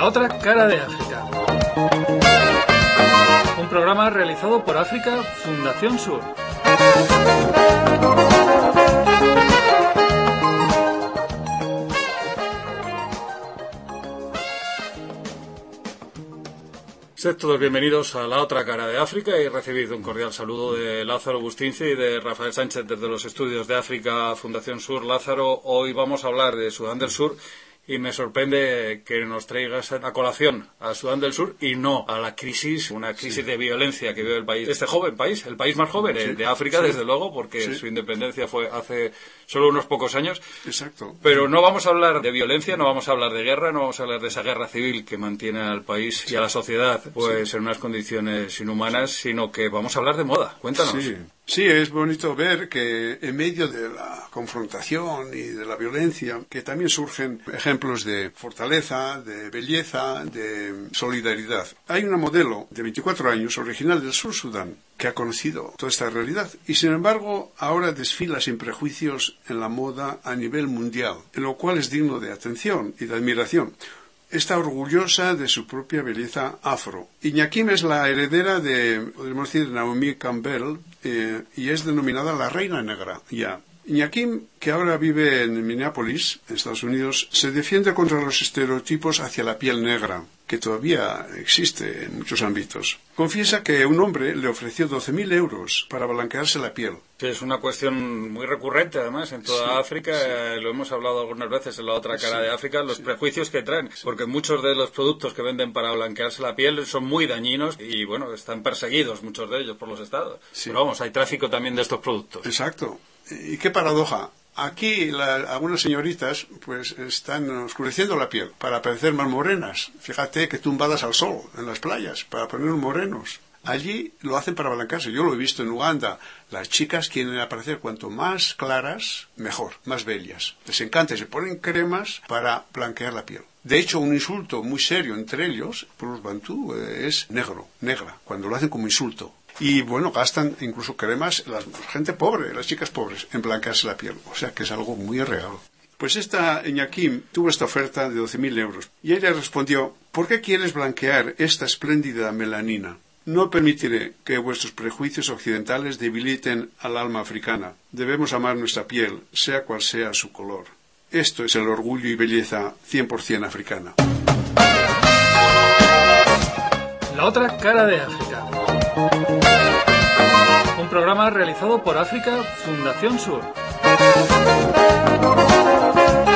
La otra cara de África. Un programa realizado por África Fundación Sur. Sed todos bienvenidos a La otra cara de África y recibid un cordial saludo de Lázaro Bustinci y de Rafael Sánchez desde los estudios de África Fundación Sur. Lázaro, hoy vamos a hablar de Sudán del Sur y me sorprende que nos traigas a colación a Sudán del Sur y no a la crisis, una crisis de violencia que vive el país, este joven país, el país más joven de África, desde luego, porque su independencia fue hace solo unos pocos años. Exacto. Pero no vamos a hablar de violencia, no vamos a hablar de guerra, no vamos a hablar de esa guerra civil que mantiene al país y a la sociedad pues en unas condiciones inhumanas, sino que vamos a hablar de moda. Cuéntanos. Sí, es bonito ver que en medio de la confrontación y de la violencia, que también surgen ejemplos de fortaleza, de belleza, de solidaridad. Hay una modelo de 24 años, original del Sur Sudán, que ha conocido toda esta realidad y, sin embargo, ahora desfila sin prejuicios en la moda a nivel mundial, en lo cual es digno de atención y de admiración. Está orgullosa de su propia belleza afro. Iñakim es la heredera de, podríamos decir, Naomi Campbell, y es denominada la Reina Negra. Iñakim, que ahora vive en Minneapolis, en Estados Unidos, se defiende contra los estereotipos hacia la piel negra, que todavía existe en muchos ámbitos. Confiesa que un hombre le ofreció 12.000 euros para blanquearse la piel. Sí, es una cuestión muy recurrente, además, en toda África. Lo hemos hablado algunas veces en La otra cara de África, los prejuicios que traen, porque muchos de los productos que venden para blanquearse la piel son muy dañinos y, bueno, están perseguidos muchos de ellos por los estados. Pero vamos, hay tráfico también de estos productos. Exacto. Y qué paradoja. Aquí algunas señoritas pues están oscureciendo la piel para parecer más morenas. Fíjate que tumbadas al sol en las playas para poner morenos. Allí lo hacen para blanquearse. Yo lo he visto en Uganda. Las chicas quieren aparecer cuanto más claras, mejor, más bellas. Les encanta y se ponen cremas para blanquear la piel. De hecho, un insulto muy serio entre ellos, por los bantú, es negro, negra, cuando lo hacen como insulto. Y bueno, gastan incluso cremas, la gente pobre, las chicas pobres, en blanquearse la piel. O sea que es algo muy real. Pues esta Iñakim tuvo esta oferta de 12.000 euros. Y ella respondió: ¿por qué quieres blanquear esta espléndida melanina? No permitiré que vuestros prejuicios occidentales debiliten al alma africana. Debemos amar nuestra piel, sea cual sea su color. Esto es el orgullo y belleza 100% africana. La otra cara de África. Un programa realizado por África Fundación Sur.